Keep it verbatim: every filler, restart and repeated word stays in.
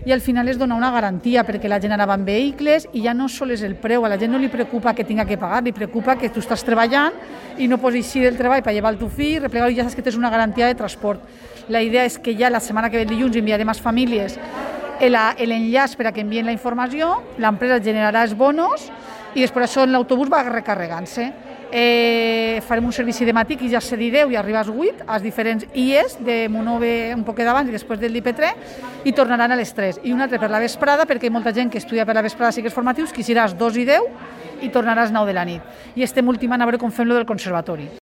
i al final és donar una garantia, perquè la gent ara va en vehicles i ja no sol és el preu, a la gent no li preocupa que tinga que pagar, li preocupa que tu estàs treballant i no pots eixir del treball per llevar el teu fill, replegar-ho i ja saps que tens una garantia de transport. La idea és que ja la setmana que ve el dilluns enviarem a les famílies l'enllaç per a que envien la informació, l'empresa generarà els bonos i després això en l'autobús va recarregant-se. Eh, farem un servici de matí que ja se direu i arriba a les vuit als diferents I Es de Monove un poc d'abans i després del I P tres i tornaran a les tres i un altre per la vesprada perquè hi ha molta gent que estudia per la vesprada cicles formatius que serà a les dos i deu i tornarà a les nou de la nit i estem ultimant a veure com fem lo del conservatori.